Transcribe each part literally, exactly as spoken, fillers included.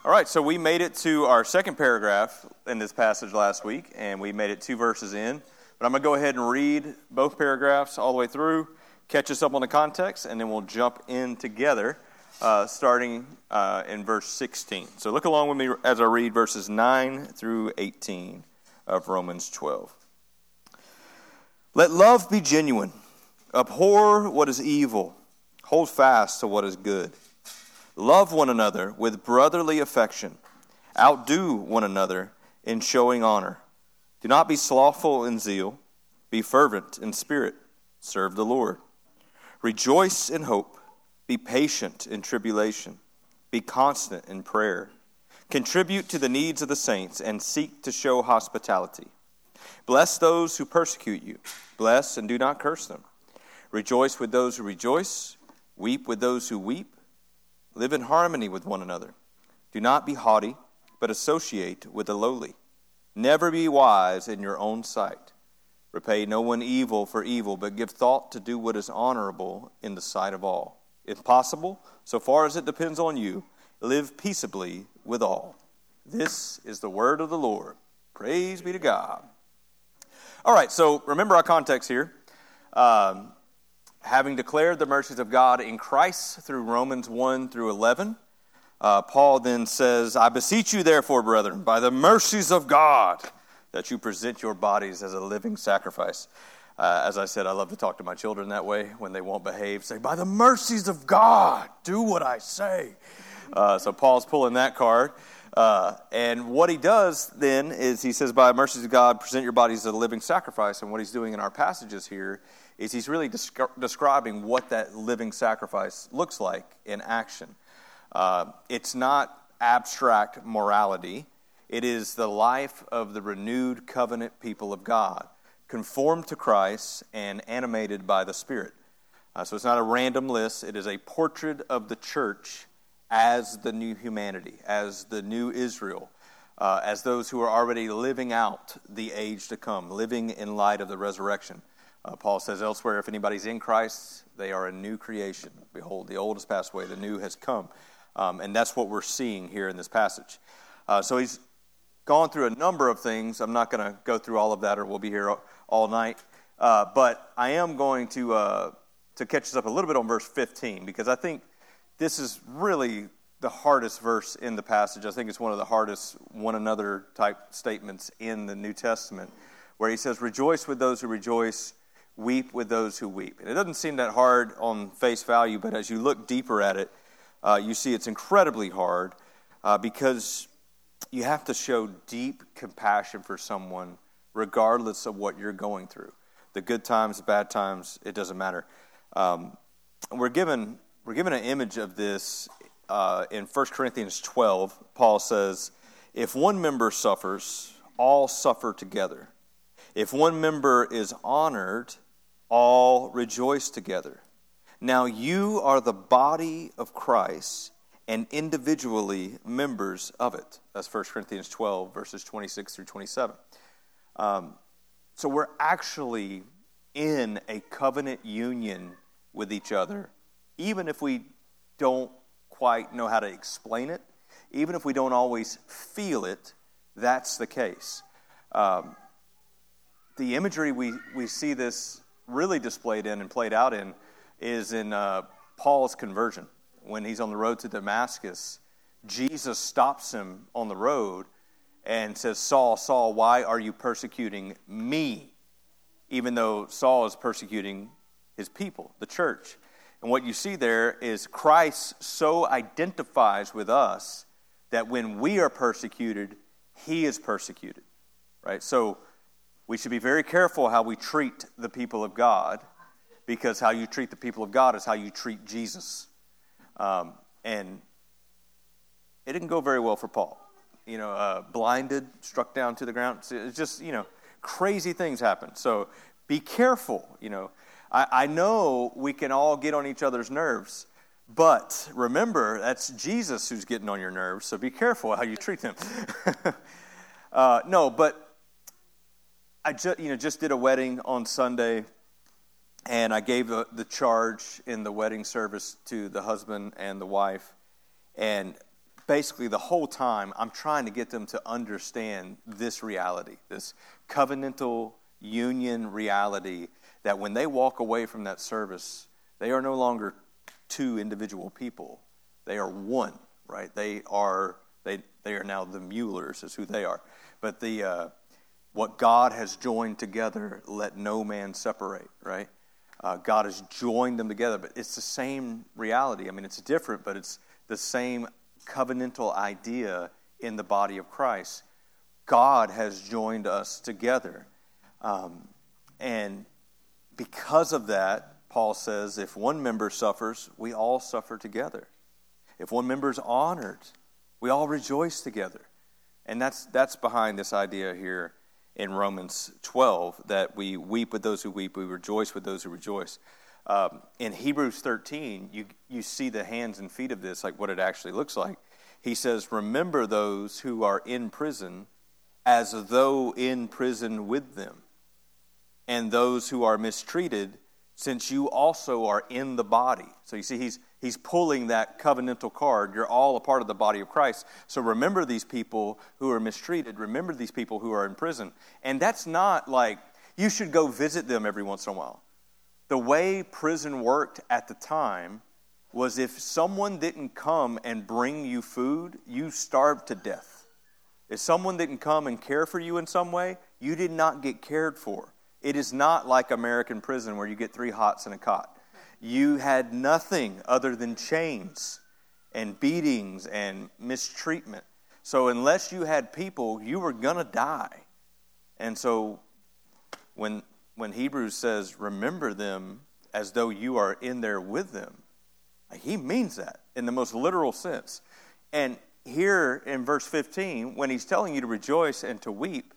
All right, so we made it to our second paragraph in this passage last week, and we made it two verses in. But I'm going to go ahead and read both paragraphs all the way through, catch us up on the context, and then we'll jump in together, uh, starting uh, in verse sixteen. So look along with me as I read verses nine through eighteen of Romans twelve. Let love be genuine. Abhor what is evil. Hold fast to what is good. Love one another with brotherly affection. Outdo one another in showing honor. Do not be slothful in zeal. Be fervent in spirit. Serve the Lord. Rejoice in hope. Be patient in tribulation. Be constant in prayer. Contribute to the needs of the saints and seek to show hospitality. Bless those who persecute you. Bless and do not curse them. Rejoice with those who rejoice. Weep with those who weep. Live in harmony with one another. Do not be haughty, but associate with the lowly. Never be wise in your own sight. Repay no one evil for evil, but give thought to do what is honorable in the sight of all. If possible, so far as it depends on you, live peaceably with all. This is the word of the Lord. Praise be to God. All right, so remember our context here. Um, Having declared the mercies of God in Christ through Romans one through eleven, uh, Paul then says, I beseech you therefore, brethren, by the mercies of God, that you present your bodies as a living sacrifice. Uh, as I said, I love to talk to my children that way when they won't behave. Say, by the mercies of God, do what I say. Uh, so Paul's pulling that card. Uh, and what he does then is he says, by the mercies of God, present your bodies as a living sacrifice. And what he's doing in our passages here is he's really descri- describing what that living sacrifice looks like in action. Uh, it's not abstract morality. It is the life of the renewed covenant people of God, conformed to Christ and animated by the Spirit. Uh, so it's not a random list. It is a portrait of the church as the new humanity, as the new Israel, uh, as those who are already living out the age to come, living in light of the resurrection. Uh, Paul says elsewhere, if anybody's in Christ, they are a new creation. Behold, the old has passed away, the new has come. Um, and that's what we're seeing here in this passage. Uh, so he's gone through a number of things. I'm not going to go through all of that or we'll be here all, all night. Uh, but I am going to uh, to catch us up a little bit on verse fifteen, because I think this is really the hardest verse in the passage. I think it's one of the hardest one another type statements in the New Testament, where he says, rejoice with those who rejoice, weep with those who weep. And it doesn't seem that hard on face value, but as you look deeper at it, uh, you see it's incredibly hard uh, because you have to show deep compassion for someone regardless of what you're going through. The good times, the bad times, it doesn't matter. Um, we're given we're given an image of this uh, in First Corinthians twelve. Paul says, if one member suffers, all suffer together. If one member is honored, all rejoice together. Now you are the body of Christ and individually members of it. That's First Corinthians twelve, verses twenty-six through twenty-seven. Um, so we're actually in a covenant union with each other, even if we don't quite know how to explain it, even if we don't always feel it, that's the case. Um, the imagery we, we see this really displayed in and played out in is in uh, Paul's conversion. When he's on the road to Damascus, Jesus stops him on the road and says, Saul, Saul, why are you persecuting me? Even though Saul is persecuting his people, the church. And what you see there is Christ so identifies with us that when we are persecuted, he is persecuted. Right? So we should be very careful how we treat the people of God, because how you treat the people of God is how you treat Jesus. Um, and it didn't go very well for Paul. You know, uh, blinded, struck down to the ground. It's just, you know, crazy things happen. So be careful. You know, I, I know we can all get on each other's nerves, but remember, that's Jesus who's getting on your nerves. So be careful how you treat them. uh, no, but I just, you know, just did a wedding on Sunday. And I gave the, the charge in the wedding service to the husband and the wife. And basically the whole time I'm trying to get them to understand this reality, this covenantal union reality, that when they walk away from that service, they are no longer two individual people. They are one, right? They are they they are now the Muellers is who they are. But the uh, what God has joined together, let no man separate, right? Uh, God has joined them together, but it's the same reality. I mean, it's different, but it's the same covenantal idea in the body of Christ. God has joined us together. Um, and because of that, Paul says, if one member suffers, we all suffer together. If one member is honored, we all rejoice together. And that's that's behind this idea here in Romans twelve, that we weep with those who weep, we rejoice with those who rejoice. Um, in Hebrews thirteen, you you see the hands and feet of this, like what it actually looks like. He says, remember those who are in prison as though in prison with them, and those who are mistreated, since you also are in the body. So you see, he's he's pulling that covenantal card. You're all a part of the body of Christ. So remember these people who are mistreated. Remember these people who are in prison. And that's not like you should go visit them every once in a while. The way prison worked at the time was if someone didn't come and bring you food, you starved to death. If someone didn't come and care for you in some way, you did not get cared for. It is not like American prison where you get three hots and a cot. You had nothing other than chains and beatings and mistreatment. So unless you had people, you were going to die. And so when when Hebrews says, remember them as though you are in there with them, he means that in the most literal sense. And here in verse fifteen, when he's telling you to rejoice and to weep,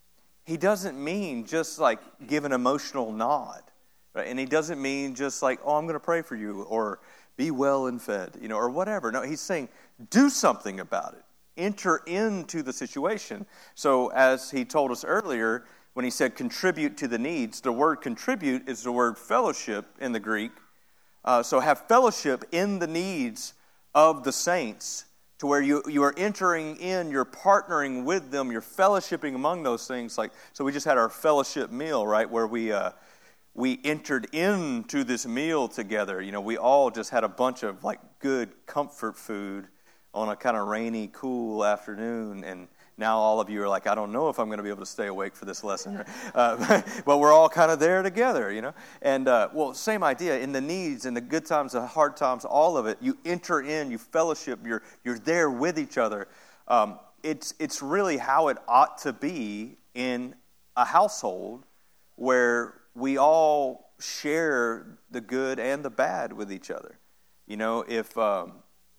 he doesn't mean just like give an emotional nod. Right? And he doesn't mean just like, oh, I'm going to pray for you, or be well and fed, you know, or whatever. No, he's saying do something about it. Enter into the situation. So as he told us earlier, when he said contribute to the needs, the word contribute is the word fellowship in the Greek. Uh, so have fellowship in the needs of the saints, to where you, you are entering in, you're partnering with them, you're fellowshipping among those things. Like, so we just had our fellowship meal, right, where we uh, we entered into this meal together. You know, we all just had a bunch of like good comfort food on a kind of rainy, cool afternoon, and now all of you are like, I don't know if I'm going to be able to stay awake for this lesson. Uh, but we're all kind of there together, you know. And, uh, well, same idea. In the needs, in the good times, the hard times, all of it, you enter in, you fellowship, you're you're there with each other. Um, it's it's really how it ought to be in a household where we all share the good and the bad with each other. You know, if um,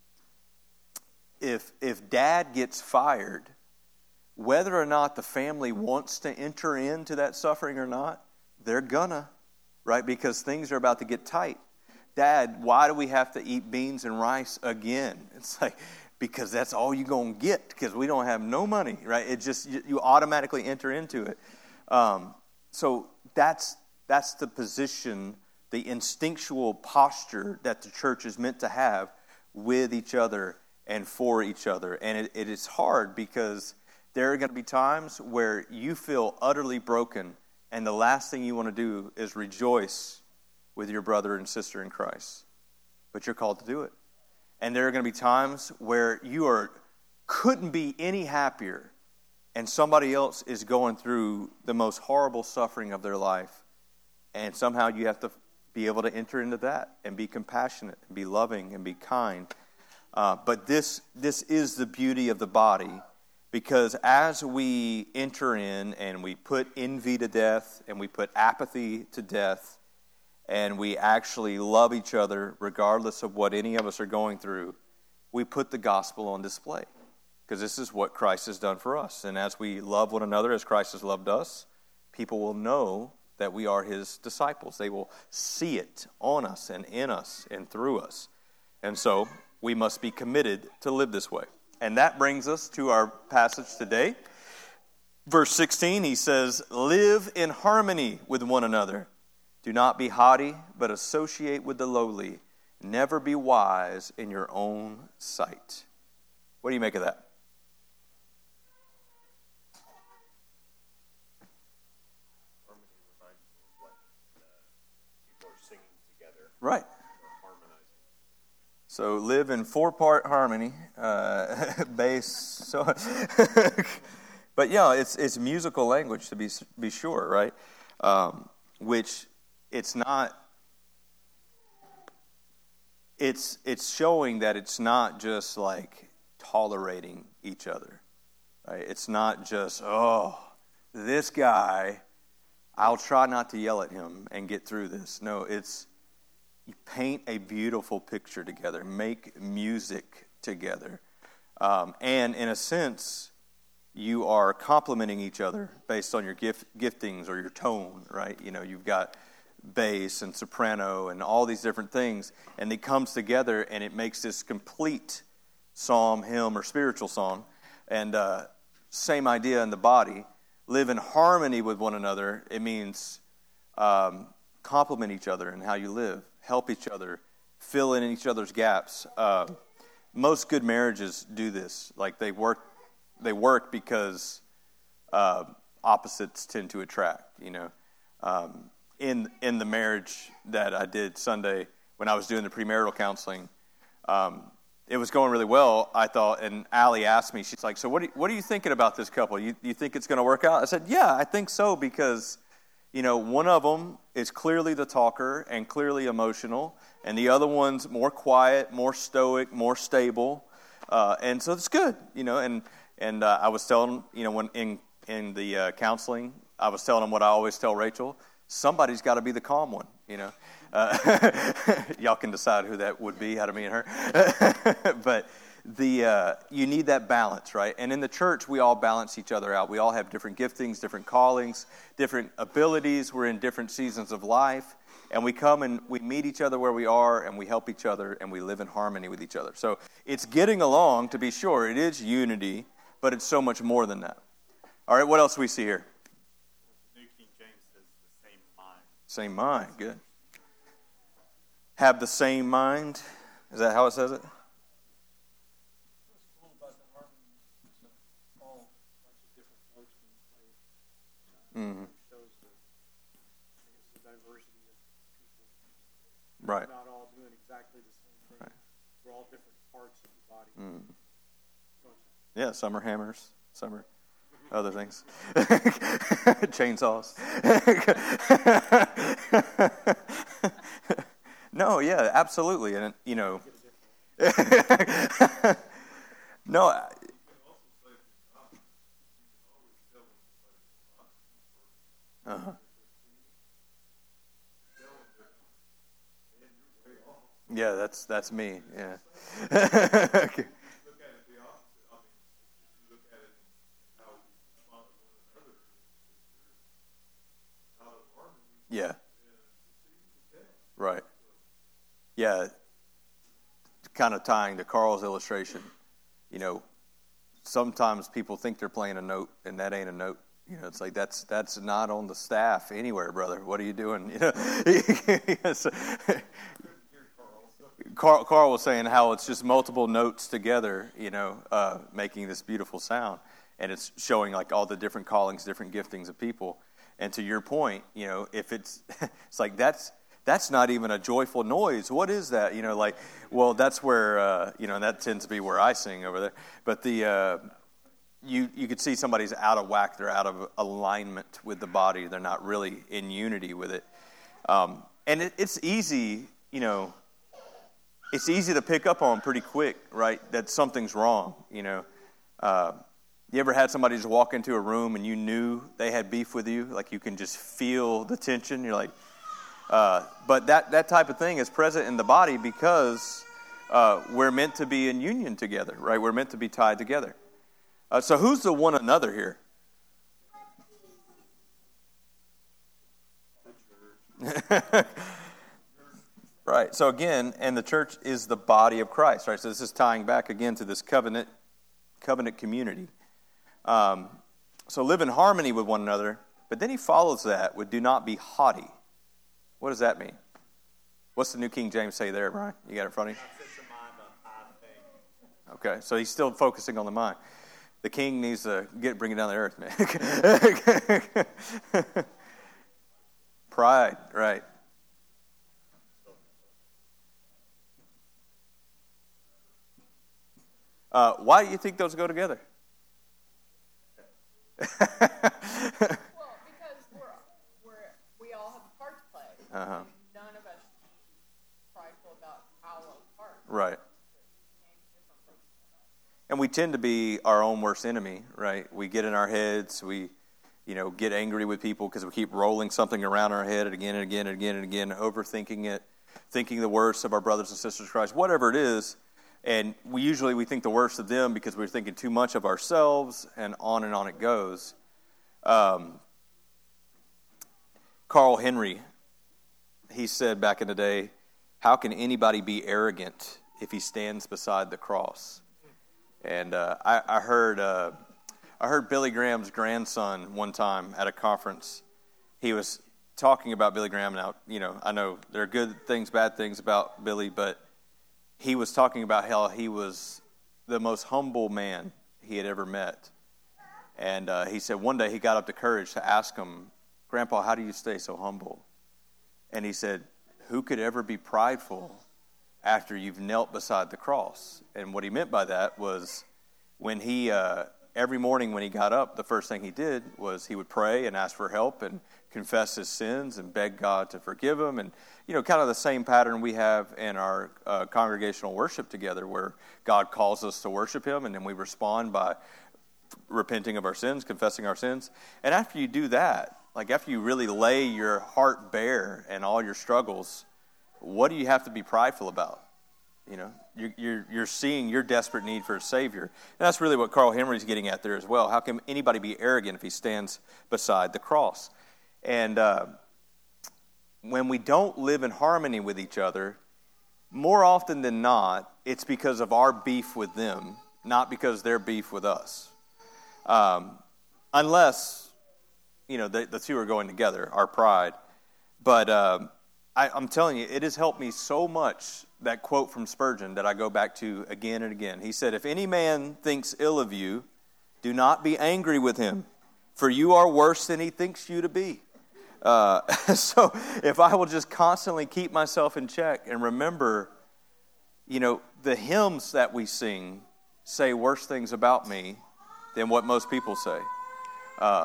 if if dad gets fired, whether or not the family wants to enter into that suffering or not, they're gonna, right? Because things are about to get tight. Dad, why do we have to eat beans and rice again? It's like, because that's all you're going to get, because we don't have no money, right? It just, you, you automatically enter into it. Um, so that's that's the position, the instinctual posture that the church is meant to have with each other and for each other. And it, it is hard because there are going to be times where you feel utterly broken, and the last thing you want to do is rejoice with your brother and sister in Christ. But you're called to do it. And there are going to be times where you are couldn't be any happier, and somebody else is going through the most horrible suffering of their life. And somehow you have to be able to enter into that and be compassionate and be loving and be kind. Uh, but this this is the beauty of the body. Because as we enter in and we put envy to death and we put apathy to death and we actually love each other regardless of what any of us are going through, we put the gospel on display. Because this is what Christ has done for us. And as we love one another as Christ has loved us, people will know that we are his disciples. They will see it on us and in us and through us. And so we must be committed to live this way. And that brings us to our passage today. Verse sixteen, he says, live in harmony with one another. Do not be haughty, but associate with the lowly. Never be wise in your own sight. What do you make of that? Harmony reminds me of what uh, people are singing together. Right. Or harmonizing. So live in four-part harmony, uh, bass. So, but yeah, it's it's musical language to be be sure, right? Um, which it's not. It's it's showing that it's not just like tolerating each other, right? It's not just, oh, this guy, I'll try not to yell at him and get through this. No, it's you paint a beautiful picture together, make music together, um, and in a sense, you are complimenting each other based on your gift giftings or your tone, right? You know, you've got bass and soprano and all these different things, and it comes together and it makes this complete psalm, hymn, or spiritual song. And uh, same idea in the body. Live in harmony with one another. It means um, complement each other in how you live, help each other, fill in each other's gaps. Uh, most good marriages do this. Like they work, they work because uh, opposites tend to attract. You know. Um, In in the marriage that I did Sunday when I was doing the premarital counseling, um, it was going really well, I thought. And Allie asked me, she's like, "So what? Are, what are you thinking about this couple? You you think it's going to work out?" I said, "Yeah, I think so because, you know, one of them is clearly the talker and clearly emotional, and the other one's more quiet, more stoic, more stable, uh, and so it's good, you know." And and uh, I was telling, you know, when in in the uh, counseling, I was telling them what I always tell Rachel. Somebody's got to be the calm one, you know. Uh, y'all can decide who that would be out of me and her. But the uh, you need that balance, right? And in the church, we all balance each other out. We all have different giftings, different callings, different abilities. We're in different seasons of life. And we come and we meet each other where we are, and we help each other, and we live in harmony with each other. So it's getting along, to be sure. It is unity, but it's so much more than that. All right, what else do we see here? Same mind, good. Have the same mind. Is that how it says it? What's cool about the harmony is that all bunch of different notes being played. Uh, mm-hmm. Shows the, I guess, the diversity of people. Right. We're not all doing exactly the same thing. Right. We're all different parts of the body. Mm. Yeah, some are hammers, some are other things. Chainsaws. No, yeah, absolutely. And, you know. No. Uh-huh. Yeah, that's that's me. Yeah. Okay. Yeah. Right. Yeah. Kind of tying to Carl's illustration, you know, sometimes people think they're playing a note, and that ain't a note. You know, it's like that's that's not on the staff anywhere, brother. What are you doing? You know, yes. Carl, Carl was saying how it's just multiple notes together, you know, uh, making this beautiful sound, and it's showing like all the different callings, different giftings of people. And to your point, you know, if it's, it's like that's that's not even a joyful noise. What is that? You know, like, well, that's where, uh, you know, and that tends to be where I sing over there. But the, uh, you you could see somebody's out of whack. They're out of alignment with the body. They're not really in unity with it. Um, and it, it's easy, you know, it's easy to pick up on pretty quick, right, that something's wrong, you know. Uh, You ever had somebody just walk into a room and you knew they had beef with you? Like you can just feel the tension. You're like, uh, but that, that type of thing is present in the body because uh, we're meant to be in union together, right? We're meant to be tied together. Uh, so who's the one another here? Right. So again, and the church is the body of Christ, right? So this is tying back again to this covenant, covenant community. Um, so live in harmony with one another, but then he follows that with do not be haughty. What does that mean? What's the New King James say there, Brian? You got it in front of you? Okay, so he's still focusing on the mind. The king needs to get bring it down to earth, man. Pride, right? Uh, why do you think those go together? Well, because we're, we're, we all have a part to play. Uh-huh. And none of us should be prideful about our part. Right. And we tend to be our own worst enemy, right? We get in our heads, we, you know, get angry with people because we keep rolling something around our head again and again and again and again, overthinking it, thinking the worst of our brothers and sisters in Christ, whatever it is. And we usually we think the worst of them because we're thinking too much of ourselves, and on and on it goes. Um, Carl Henry, he said back in the day, how can anybody be arrogant if he stands beside the cross? And uh, I, I heard uh, I heard Billy Graham's grandson one time at a conference. He was talking about Billy Graham. Now, you know, I know there are good things, bad things about Billy, but he was talking about how he was the most humble man he had ever met. And uh, he said one day he got up the courage to ask him, Grandpa, how do you stay so humble? And he said, who could ever be prideful after you've knelt beside the cross? And what he meant by that was when he, uh, every morning when he got up, the first thing he did was he would pray and ask for help and confess his sins and beg God to forgive him. And, you know, kind of the same pattern we have in our uh, congregational worship together, where God calls us to worship him, and then we respond by repenting of our sins, confessing our sins. And after you do that, like after you really lay your heart bare and all your struggles, what do you have to be prideful about? You know, you're, you're, you're seeing your desperate need for a Savior. And that's really what Carl Henry's getting at there as well. How can anybody be arrogant if he stands beside the cross? And uh, when we don't live in harmony with each other, more often than not, it's because of our beef with them, not because they're beef with us. Um, unless, you know, the, the two are going together, our pride. But um, I, I'm telling you, it has helped me so much, that quote from Spurgeon that I go back to again and again. He said, if any man thinks ill of you, do not be angry with him, for you are worse than he thinks you to be. Uh, so if I will just constantly keep myself in check and remember, you know, the hymns that we sing say worse things about me than what most people say. Uh,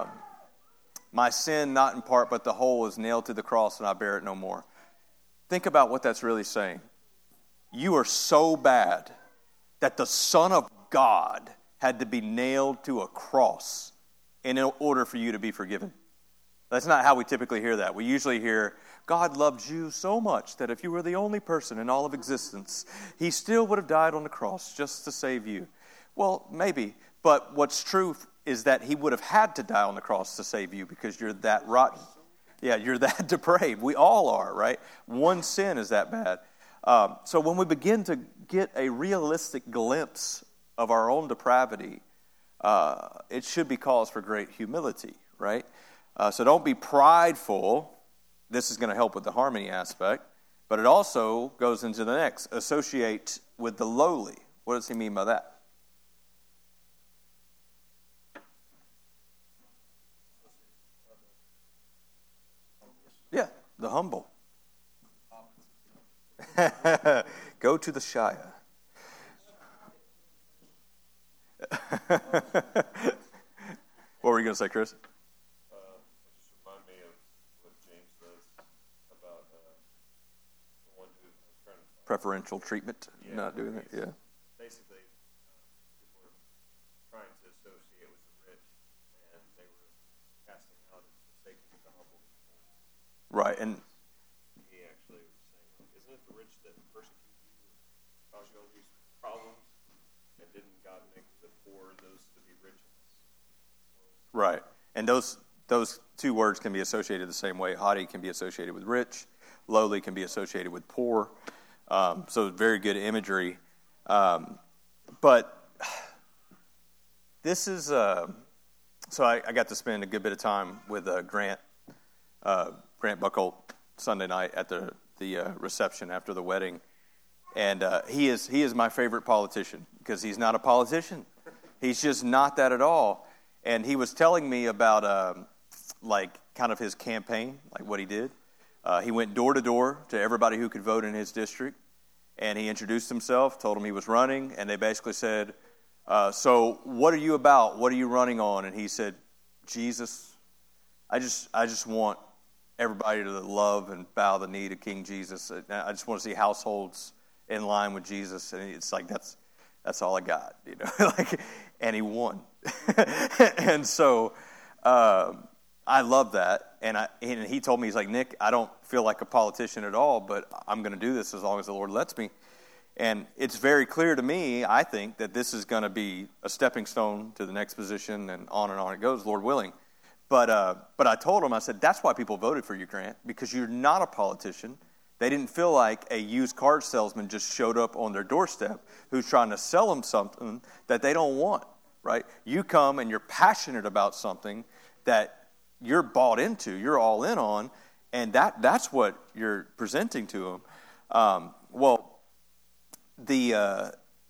my sin, not in part, but the whole, is nailed to the cross, and I bear it no more. Think about what that's really saying. You are so bad that the Son of God had to be nailed to a cross in order for you to be forgiven. That's not how we typically hear that. We usually hear, God loved you so much that if you were the only person in all of existence, he still would have died on the cross just to save you. Well, maybe, but what's true is that he would have had to die on the cross to save you because you're that rotten. Yeah, you're that depraved. We all are, right? One sin is that bad. Um, so when we begin to get a realistic glimpse of our own depravity, uh, it should be cause for great humility, right? Uh, so don't be prideful. This is going to help with the harmony aspect. But it also goes into the next. Associate with the lowly. What does he mean by that? Yeah, the humble. Go to the Shire. What were you going to say, Chris? Preferential treatment, yeah, not doing it, yeah. Basically, uh, people were trying to associate with the rich, and they were casting out and forsaking the humble. Right, and he actually was saying, isn't it the rich that persecute you and cause you all these problems? And didn't God make the poor those to be rich in this world? Right, and those those two words can be associated the same way. Haughty can be associated with rich, lowly can be associated with poor. Um, so very good imagery. Um, but this is, uh, so I, I got to spend a good bit of time with uh, Grant, uh, Grant Buckholt Sunday night at the, the uh, reception after the wedding. And uh, he is he is my favorite politician. because he's not a politician. He's just not that at all. And he was telling me about, um, like, kind of his campaign, like what he did. Uh, he went door to door to everybody who could vote in his district, and he introduced himself, told them he was running, and they basically said, uh, so what are you about? What are you running on? And he said, Jesus. I just I just want everybody to love and bow the knee to King Jesus. I just want to see households in line with Jesus. And it's like, that's that's all I got, you know. like, and he won. and so um, I love that. And, I, and he told me, he's like, Nick, I don't feel like a politician at all, but I'm going to do this as long as the Lord lets me. And it's very clear to me, I think, that this is going to be a stepping stone to the next position, and on and on it goes, Lord willing. But uh, but I told him, I said, that's why people voted for you, Grant, because you're not a politician. They didn't feel like a used car salesman just showed up on their doorstep who's trying to sell them something that they don't want, right? You come and you're passionate about something that you're bought into, you're all in on, and that that's what you're presenting to them. Um, well, the uh,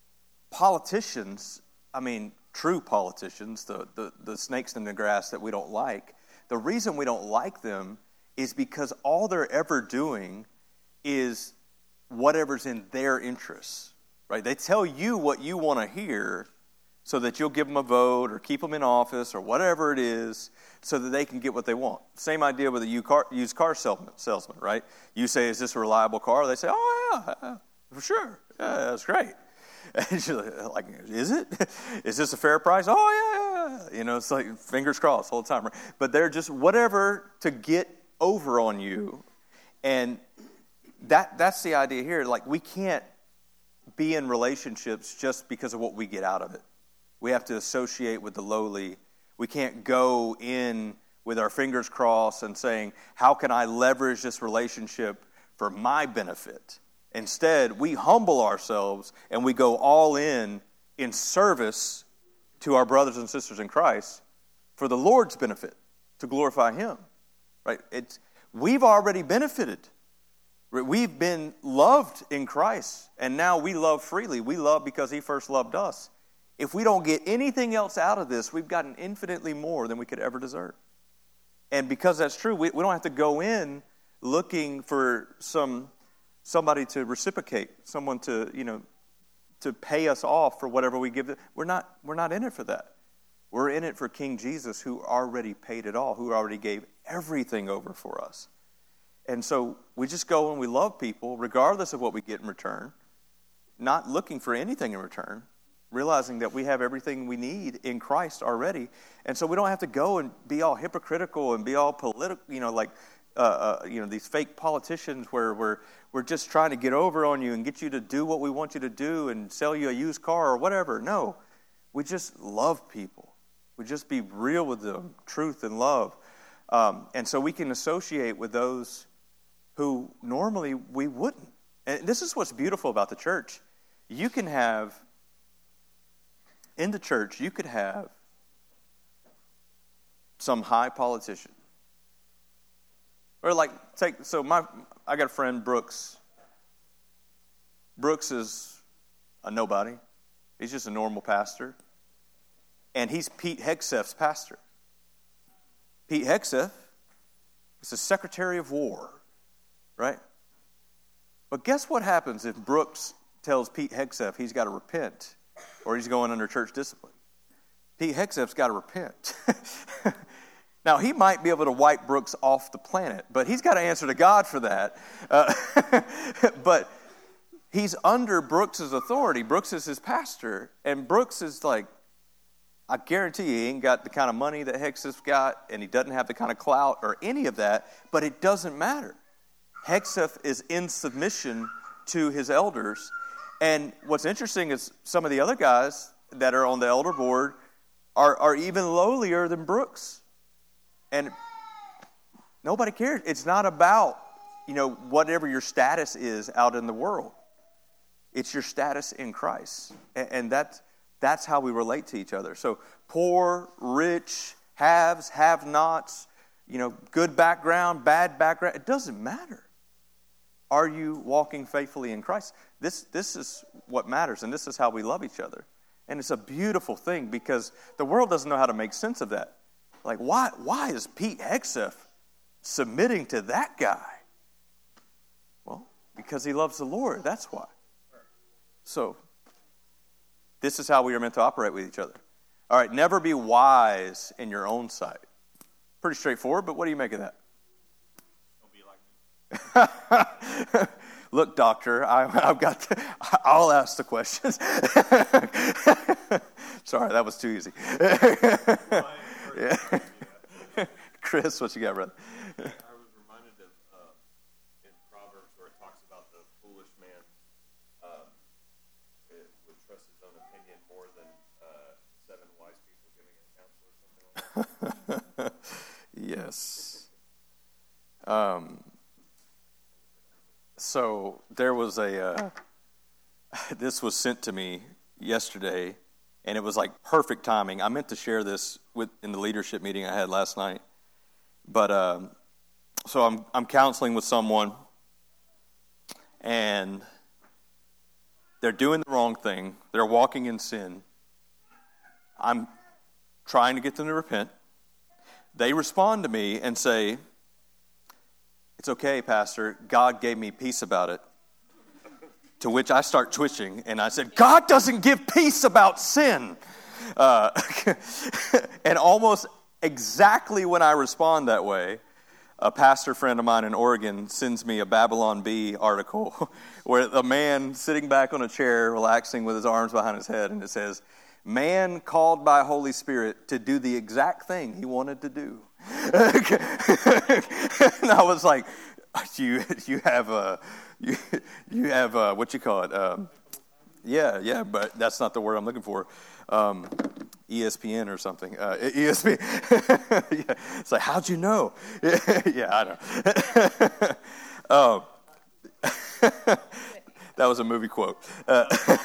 politicians, I mean, true politicians, the, the, the snakes in the grass that we don't like, the reason we don't like them is because all they're ever doing is whatever's in their interests, right? They tell you what you want to hear so that you'll give them a vote or keep them in office or whatever it is so that they can get what they want. Same idea with a used car, used car salesman, salesman, right? You say, is this a reliable car? They say, oh, yeah, for sure. Yeah, that's great. And she's like, is it? Is this a fair price? Oh, yeah, yeah. You know, it's like fingers crossed the whole time. But they're just whatever to get over on you. And that that's the idea here. Like, we can't be in relationships just because of what we get out of it. We have to associate with the lowly. We can't go in with our fingers crossed and saying, how can I leverage this relationship for my benefit? Instead, we humble ourselves and we go all in in service to our brothers and sisters in Christ for the Lord's benefit, to glorify Him. Right? It's, we've already benefited. We've been loved in Christ, and now we love freely. We love because He first loved us. If we don't get anything else out of this, we've gotten infinitely more than we could ever deserve. And because that's true, we, we don't have to go in looking for some... somebody to reciprocate, someone to, you know, to pay us off for whatever we give. We're not, we're not in it for that. We're in it for King Jesus, who already paid it all, who already gave everything over for us. And so we just go and we love people, regardless of what we get in return, not looking for anything in return, realizing that we have everything we need in Christ already. And so we don't have to go and be all hypocritical and be all political, you know, like, Uh, uh, you know, these fake politicians where we're we're just trying to get over on you and get you to do what we want you to do and sell you a used car or whatever. No, we just love people. We just be real with them, truth and love. Um, and so we can associate with those who normally we wouldn't. And this is what's beautiful about the church. You can have, in the church, you could have some high politician. Or like, take, so my, I got a friend, Brooks. Brooks is a nobody. He's just a normal pastor. And he's Pete Hegseth's pastor. Pete Hegseth is the Secretary of War, right? But guess what happens if Brooks tells Pete Hegseth he's got to repent or he's going under church discipline? Pete Hegseth's got to repent. Now, he might be able to wipe Brooks off the planet, but he's got to answer to God for that. Uh, but he's under Brooks' authority. Brooks is his pastor, and Brooks is like, I guarantee you, he ain't got the kind of money that Hegseth's got, and he doesn't have the kind of clout or any of that, but it doesn't matter. Hegseth is in submission to his elders, and what's interesting is some of the other guys that are on the elder board are, are even lowlier than Brooks. And nobody cares. It's not about, you know, whatever your status is out in the world. It's your status in Christ. And, and that, that's how we relate to each other. So poor, rich, haves, have-nots, you know, good background, bad background, it doesn't matter. Are you walking faithfully in Christ? This, this is what matters, and this is how we love each other. And it's a beautiful thing because the world doesn't know how to make sense of that. Like, why, why is Pete Hegseth submitting to that guy? Well, because he loves the Lord. That's why. So, this is how we are meant to operate with each other. All right, never be wise in your own sight. Pretty straightforward, but what do you make of that? Don't be like me. Look, doctor, I, I've got. To, I'll ask the questions. Sorry, that was too easy. Yeah. Chris, what you got, brother? I was reminded of uh, in Proverbs where it talks about the foolish man um, it would trust his own opinion more than uh, seven wise people giving him counsel or something like that. Yes. Um. So there was a, uh, this was sent to me yesterday, and it was like perfect timing. I meant to share this with in the leadership meeting I had last night. But, um, so I'm I'm counseling with someone, and they're doing the wrong thing. They're walking in sin. I'm trying to get them to repent. They respond to me and say, "It's okay, Pastor. God gave me peace about it." To which I start twitching, and I said, "God doesn't give peace about sin." Uh, and almost exactly when I respond that way, a pastor friend of mine in Oregon sends me a Babylon Bee article where a man sitting back on a chair, relaxing with his arms behind his head, and it says, "Man called by Holy Spirit to do the exact thing he wanted to do." And I was like, "You, you have a, you, you have a, what you call it? Um, yeah, yeah, but that's not the word I'm looking for. Um, E S P N or something. Uh, E S P N. Yeah. It's like, how'd you know? Yeah, I know. um, that was a movie quote. Uh,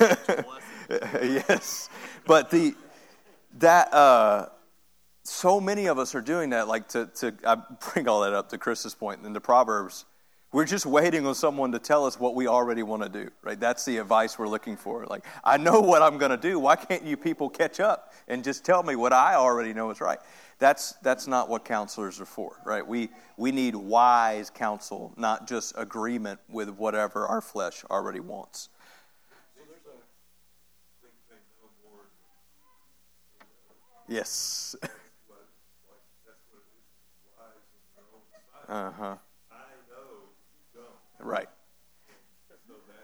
yes, but the that. Uh, So many of us are doing that, like to, to I bring all that up to Chris's point in the Proverbs. We're just waiting on someone to tell us what we already want to do, right? That's the advice we're looking for. Like, I know what I'm going to do. Why can't you people catch up and just tell me what I already know is right? That's that's not what counselors are for, right? We we need wise counsel, not just agreement with whatever our flesh already wants. Yes. Uh-huh. I know you don't. Right. So that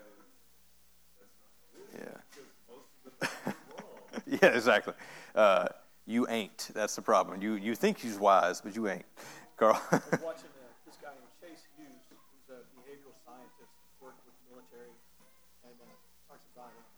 is, that's not Yeah. Yeah, exactly. Uh, you ain't. That's the problem. You you think he's wise, but you ain't. Carl. I was watching uh, this guy named Chase Hughes, who's a behavioral scientist, worked with the military, and uh, talks about, uh,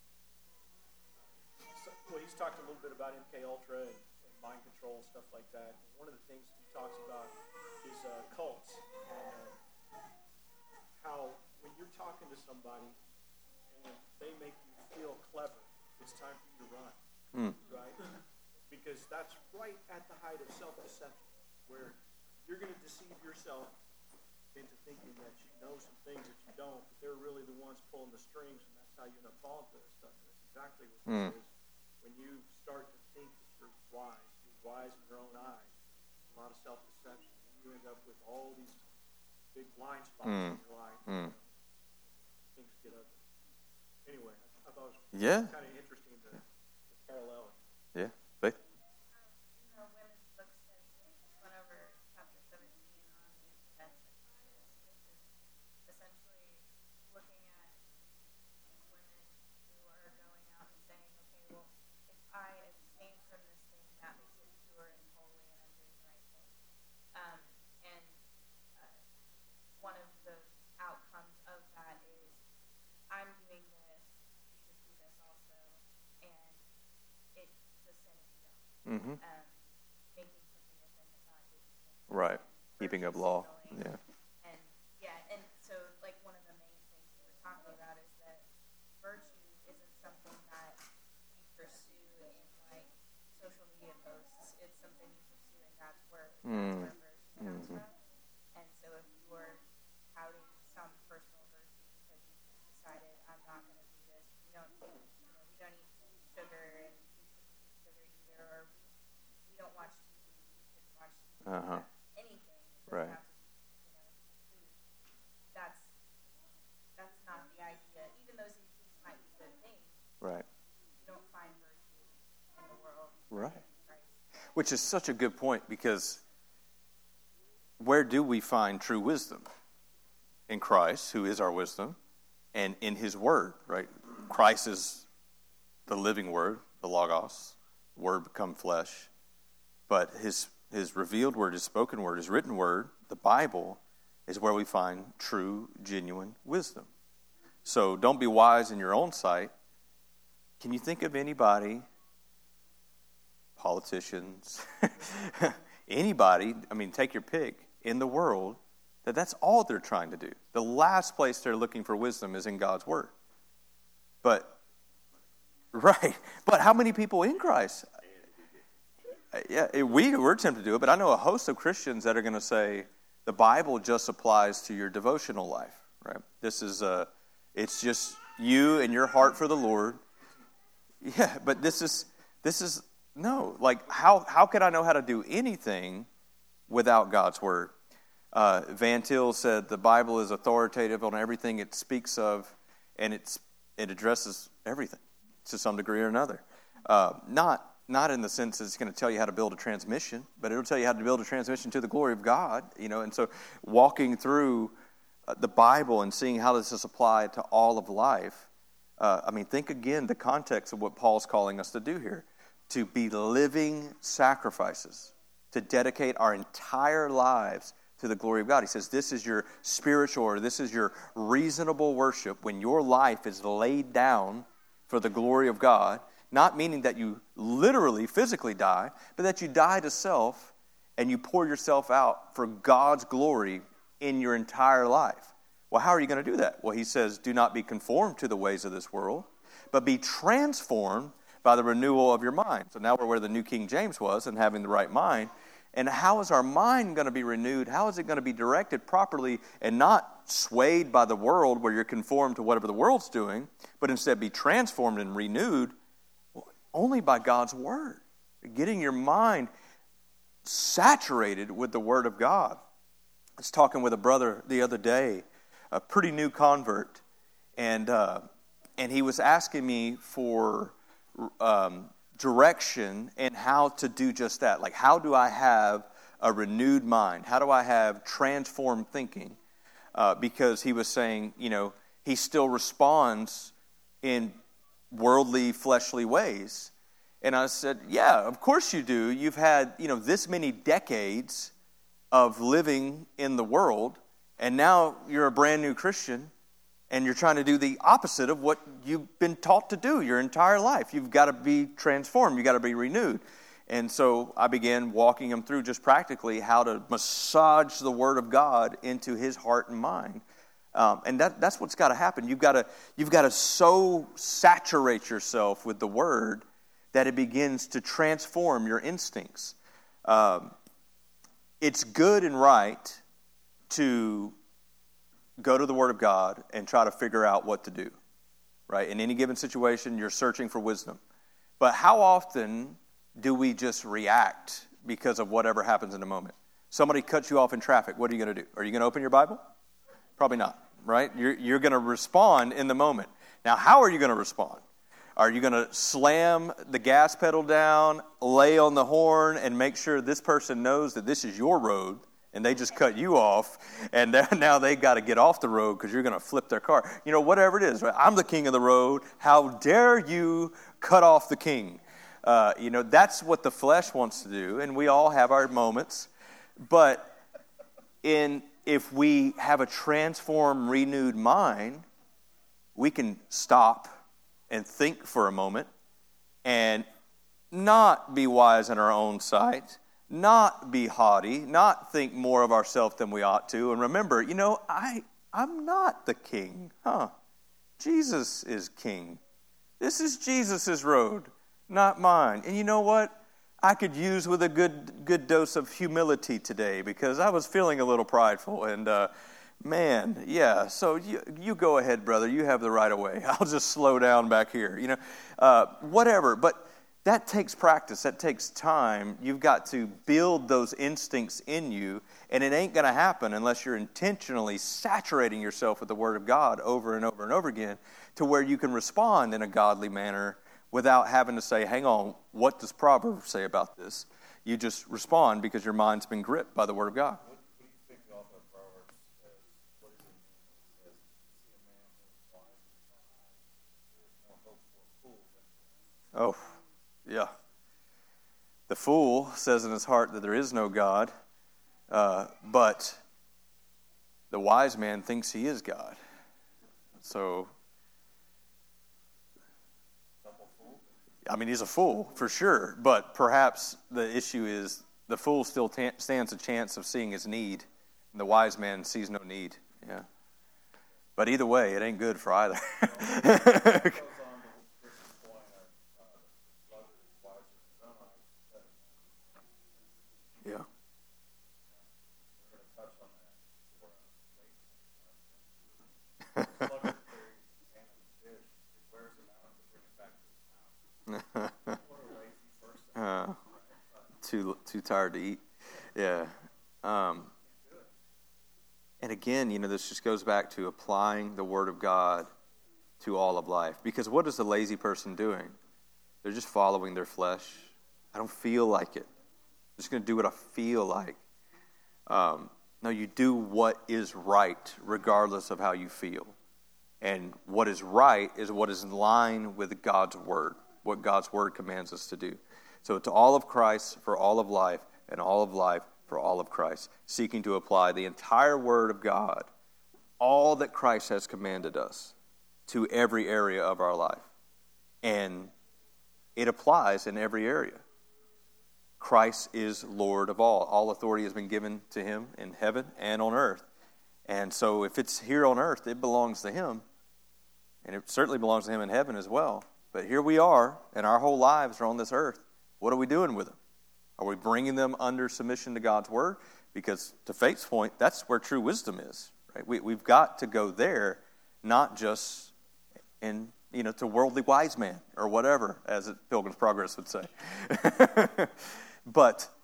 so, well, he's talked a little bit about M K Ultra and, and mind control and stuff like that. And one of the things he talks about is uh, cults, and uh, how when you're talking to somebody and they make you feel clever, it's time for you to run, Mm. right? Because that's right at the height of self-deception, where you're going to deceive yourself into thinking that you know some things that you don't, but they're really the ones pulling the strings, and that's how you end up falling for this stuff. And that's exactly what Mm. this is. When you start to think that you're wise, you're wise in your own eyes, a lot of self-deception, and you end up with all these big blind spots Mm. in your life. Mm. Things get ugly. Anyway, I thought it was Yeah. kind of interesting to, to parallel it. Yeah. Faith? In the women's book study, went over chapter seventeen on the defense of Titus, which is essentially looking at women who are going out and saying, okay, well, if I abstain from this thing, that makes it pure and holy, and I'm doing the right thing. Um, and uh, one of the outcomes of that is, I'm doing this, you should do this also, and it's a sin if you don't. Mm-hmm. Um, making something a sin that God didn't make. Right. Keeping up law. Fulfilling. Yeah. And yeah, and so like one of the main things we were talking about is that virtue isn't something that you pursue in like social media posts. It's something you pursue in God's word. That's Mm. where virtue comes Mhm. from. And so if you're touting some personal virtue because you decided Uh-huh. anything. It doesn't Right. have to be, you know, food. That's that's not the idea. Even those these things might be good things, Right. you don't find virtue in the world. Right. In Christ. Which is such a good point, because where do we find true wisdom? In Christ, who is our wisdom, and in his word, right? Christ is the living word, the Logos, word become flesh. But his his revealed word, his spoken word, his written word, the Bible, is where we find true, genuine wisdom. So don't be wise in your own sight. Can you think of anybody, politicians, anybody, I mean, take your pick, in the world, that that's all they're trying to do? The last place they're looking for wisdom is in God's word. But, right, but how many people in Christ? Yeah, we, we're tempted to do it, but I know a host of Christians that are going to say the Bible just applies to your devotional life, right? This is, uh, it's just you and your heart for the Lord. Yeah, but this is, this is, no, like, how, how could I know how to do anything without God's word? Uh, Van Til said the Bible is authoritative on everything it speaks of, and it's, it addresses everything to some degree or another. Uh, not not in the sense that it's going to tell you how to build a transmission, but it'll tell you how to build a transmission to the glory of God. You know, and so walking through uh, the Bible and seeing how this is applied to all of life. Uh, I mean, think again the context of what Paul's calling us to do here: to be living sacrifices, to dedicate our entire lives to the glory of God. He says this is your spiritual, or this is your reasonable worship when your life is laid down for the glory of God, not meaning that you literally, physically die, but that you die to self and you pour yourself out for God's glory in your entire life. Well, how are you going to do that? Well, he says, do not be conformed to the ways of this world, but be transformed by the renewal of your mind. So now we're where the New King James was, and having the right mind. And how is our mind going to be renewed? How is it going to be directed properly and not swayed by the world where you're conformed to whatever the world's doing, but instead be transformed and renewed? Well, only by God's word. Getting your mind saturated with the word of God. I was talking with a brother the other day, a pretty new convert, and uh, and he was asking me for Um, direction and how to do just that. Like, how do I have a renewed mind? How do I have transformed thinking? Uh, because he was saying, you know, he still responds in worldly, fleshly ways. And I said, yeah, of course you do. You've had, you know, this many decades of living in the world, and now you're a brand new Christian, and you're trying to do the opposite of what you've been taught to do your entire life. You've got to be transformed. You've got to be renewed. And so I began walking him through just practically how to massage the Word of God into his heart and mind. Um, and that, that's what's got to happen. You've got to, you've got to so saturate yourself with the Word that it begins to transform your instincts. Um, it's good and right to go to the Word of God and try to figure out what to do, right? In any given situation, you're searching for wisdom. But how often do we just react because of whatever happens in the moment? Somebody cuts you off in traffic. What are you going to do? Are you going to open your Bible? Probably not, right? You're, you're going to respond in the moment. Now, how are you going to respond? Are you going to slam the gas pedal down, lay on the horn, and make sure this person knows that this is your road, and they just cut you off, and now they got to get off the road because you're going to flip their car? You know, whatever it is, right? I'm the king of the road. How dare you cut off the king? Uh, you know, that's what the flesh wants to do, and we all have our moments. But in if we have a transformed, renewed mind, we can stop and think for a moment and not be wise in our own sight, not be haughty, not think more of ourselves than we ought to. And remember, you know, I, I'm not the king. Huh? Jesus is king. This is Jesus' road, not mine. And you know what? I could use with a good good dose of humility today because I was feeling a little prideful. And uh, man, yeah, so you, you go ahead, brother. You have the right of way. I'll just slow down back here. You know, uh, whatever. But that takes practice. That takes time. You've got to build those instincts in you, and it ain't going to happen unless you're intentionally saturating yourself with the Word of God over and over and over again to where you can respond in a godly manner without having to say, hang on, what does Proverbs say about this? You just respond because your mind's been gripped by the Word of God. What, what do you think the author of Proverbs says? What does it mean when he says, see a man who is wise in his own eyes? There is more hope for a fool than for him. Oh, yeah. The fool says in his heart that there is no God, uh, but the wise man thinks he is God. So, I mean, he's a fool for sure, but perhaps the issue is the fool still t- stands a chance of seeing his need, and the wise man sees no need. Yeah. But either way, it ain't good for either. Yeah. uh, too too tired to eat. Yeah. Um, and again, you know, this just goes back to applying the Word of God to all of life. Because what is the lazy person doing? They're just following their flesh. I don't feel like it. I'm just going to do what I feel like. Um, no, you do what is right, regardless of how you feel. And what is right is what is in line with God's Word, what God's Word commands us to do. So to all of Christ for all of life, and all of life for all of Christ, seeking to apply the entire Word of God, all that Christ has commanded us, to every area of our life. And it applies in every area. Christ is Lord of all. All authority has been given to him in heaven and on earth. And so if it's here on earth, it belongs to him. And it certainly belongs to him in heaven as well. But here we are, and our whole lives are on this earth. What are we doing with them? Are we bringing them under submission to God's Word? Because to Faith's point, that's where true wisdom is. Right? We, we've got to go there, not just in, you know, to worldly wise man or whatever, as Pilgrim's Progress would say. But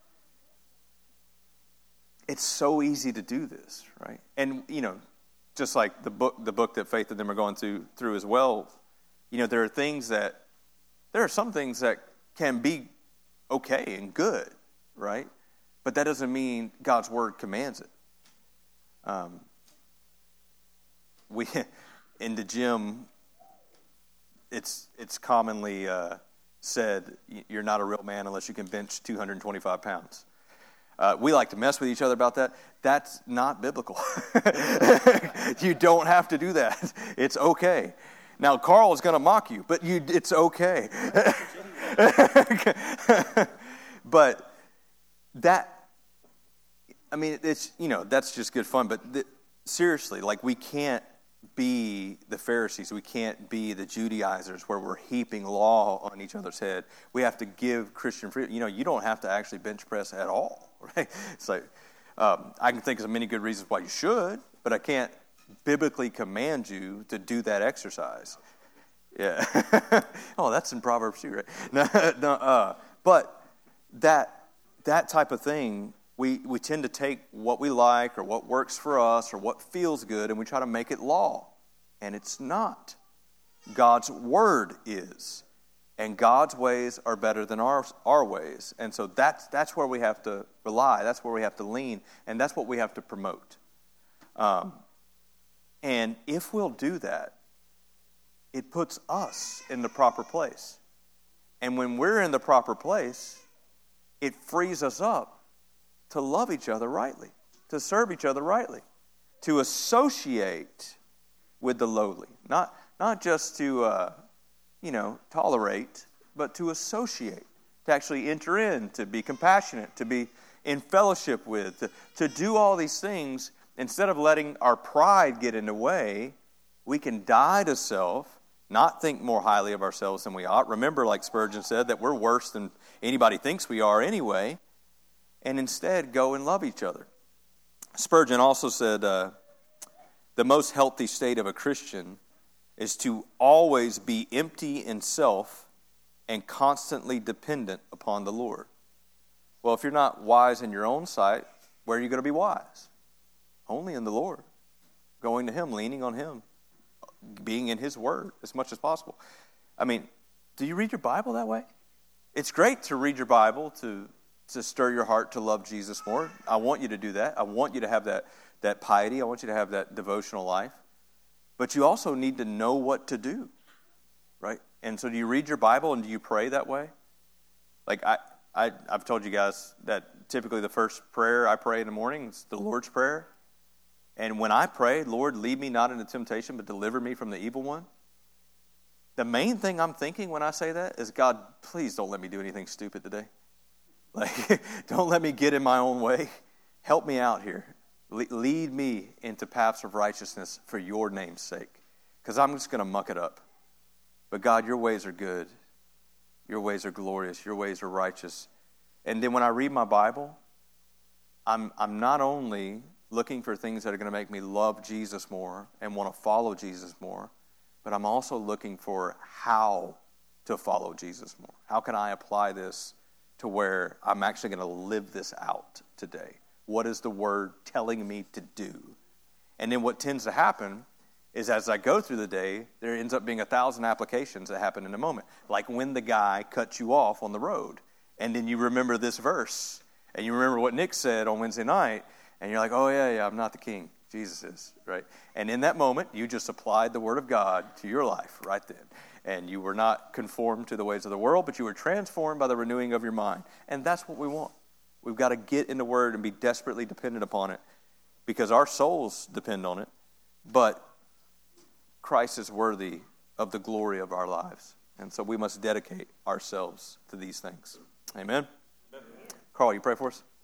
it's so easy to do this, right? And, you know, just like the book the book that Faith and them are going through, through as well, you know, there are things that, there are some things that can be okay and good, right? But that doesn't mean God's Word commands it. Um, we, in the gym, it's it's commonly uh, said, you're not a real man unless you can bench two hundred twenty-five pounds. Uh, we like to mess with each other about that. That's not biblical. You don't have to do that. It's okay. Now, Carl is going to mock you, but you, it's okay. But that, I mean, it's, you know, that's just good fun. But th- seriously, like, we can't be the Pharisees. We can't be the Judaizers where we're heaping law on each other's head. We have to give Christian freedom. You know, you don't have to actually bench press at all, right? It's like, um, I can think of many good reasons why you should, but I can't biblically command you to do that exercise. Yeah. Oh, that's in Proverbs too, right? No, no, uh, but that that type of thing, we, we tend to take what we like or what works for us or what feels good, and we try to make it law. And it's not. God's Word is. And God's ways are better than our, our ways. And so that's, that's where we have to rely. That's where we have to lean. And that's what we have to promote. Um, and if we'll do that, it puts us in the proper place. And when we're in the proper place, it frees us up to love each other rightly, to serve each other rightly, to associate with the lowly. Not, not just to, uh, you know, tolerate, but to associate, to actually enter in, to be compassionate, to be in fellowship with, to, to do all these things. Instead of letting our pride get in the way, we can die to self, not think more highly of ourselves than we ought. Remember, like Spurgeon said, that we're worse than anybody thinks we are anyway, and instead go and love each other. Spurgeon also said, uh, the most healthy state of a Christian is to always be empty in self and constantly dependent upon the Lord. Well, if you're not wise in your own sight, where are you going to be wise? Only in the Lord. Going to Him, leaning on Him, being in His Word as much as possible. I mean, do you read your Bible that way? It's great to read your Bible, to, to stir your heart to love Jesus more. I want you to do that. I want you to have that, that piety. I want you to have that devotional life. But you also need to know what to do, right? And so do you read your Bible and do you pray that way? Like I, I, I've told you guys that typically the first prayer I pray in the morning is the Lord's Prayer. And when I pray, Lord, lead me not into temptation, but deliver me from the evil one, the main thing I'm thinking when I say that is, God, please don't let me do anything stupid today. Like, don't let me get in my own way. Help me out here. Le- lead me into paths of righteousness for your name's sake. Because I'm just going to muck it up. But God, your ways are good. Your ways are glorious. Your ways are righteous. And then when I read my Bible, I'm I'm not only looking for things that are going to make me love Jesus more and want to follow Jesus more, but I'm also looking for how to follow Jesus more. How can I apply this to where I'm actually going to live this out today? What is the Word telling me to do? And then what tends to happen is as I go through the day, there ends up being a thousand applications that happen in a moment. Like when the guy cuts you off on the road, and then you remember this verse, and you remember what Nick said on Wednesday night, and you're like, oh, yeah, yeah, I'm not the king. Jesus is, right? And in that moment, you just applied the Word of God to your life right then. And you were not conformed to the ways of the world, but you were transformed by the renewing of your mind. And that's what we want. We've got to get in the Word and be desperately dependent upon it because our souls depend on it. But Christ is worthy of the glory of our lives. And so we must dedicate ourselves to these things. Amen? Amen. Carl, you pray for us?